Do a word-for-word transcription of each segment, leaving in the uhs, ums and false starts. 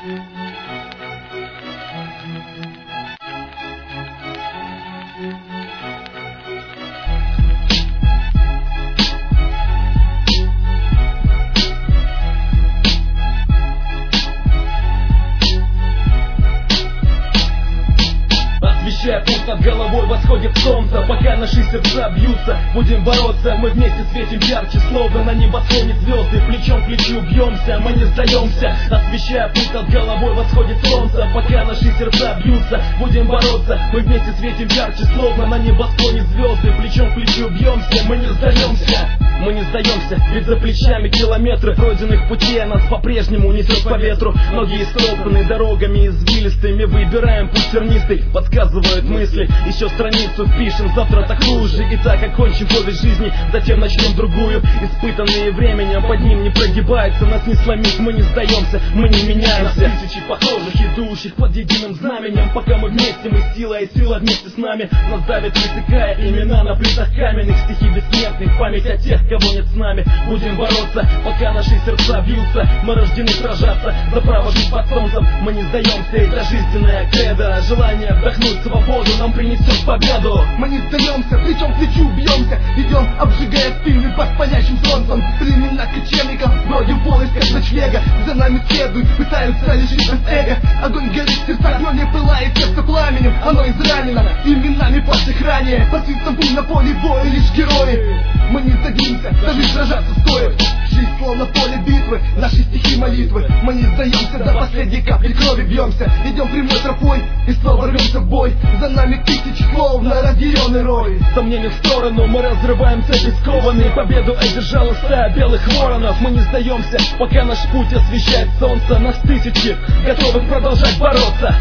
Пусть над головой восходит солнце, пока наши сердца бьются. Будем бороться, мы вместе светим ярче, словно на небосклоне звезды. Плечом к плечу бьемся, мы не сдаемся. Освещая путь над головой восходит солнце, пока наши сердца бьются. Будем бороться, мы вместе светим ярче, словно на небосклоне звезды. Плечом к плечу бьемся, мы не сдаемся. Мы не сдаемся, ведь за плечами километры пройденных путей, а нас по-прежнему несет по ветру. Ноги истоптаны дорогами извилистыми, выбираем путь тернистый, подсказывают мысли. Еще страницу впишем, завтра так хуже. И так окончим повесть жизни, затем начнем другую. Испытанные временем, под ним не прогибается. Нас не сломить, мы не сдаемся, мы не меняемся. Нас тысячи похожих, идущих под единым знаменем. Пока мы вместе, мы сила, и сила вместе с нами. Нас давит, высекая имена на плитах каменных. Стихи бессмертных, память о тех, кого нет с нами. Будем бороться, пока наши сердца бьются. Мы рождены сражаться за право жить под солнцем. Мы не сдаемся, это жизненная кредо. Желание вдохнуть свободу нам принесет победу. Мы не сдаемся, плечом к плечу бьемся. Идем, обжигая спины под палящим солнцем. Племена кочевников бродим в поисках ночлега. За нами следуют, пытаются лишить нас эго. Огонь горит в сердцах, но не пылает сердце пламенем. Оно изранено именами павших ранее. Под свистом пуль на поле боя лишь герои. Мы не сдадимся, даже сражаться стоит. Жизнь словно поле битвы, наши стихи молитвы. Мы не сдаемся, до последней капли крови бьемся. Идем прямой тропой и снова рвемся в бой. За нами тысячи словно разъяренный рой. Сомнения в сторону, мы разрываем цепи скованные. Победу одержала стая белых воронов. Мы не сдаемся, пока наш путь освещает солнце. Нас тысячи, готовых продолжать бороться.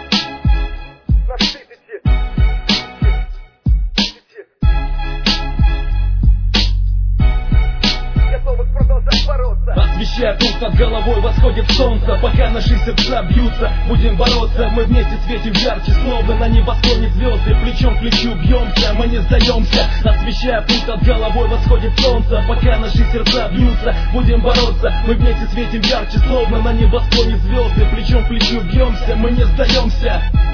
Освещая путь над головой восходит солнце, пока наши сердца бьются. Будем бороться, мы вместе светим ярче, словно на небосклоне звезды. Плечом к плечу бьемся, мы не сдаемся. Освещая путь над головой восходит солнце, пока наши сердца бьются. Будем бороться, мы вместе светим ярче, словно на небосклоне звезды. Плечом к плечу бьемся, мы не сдаемся.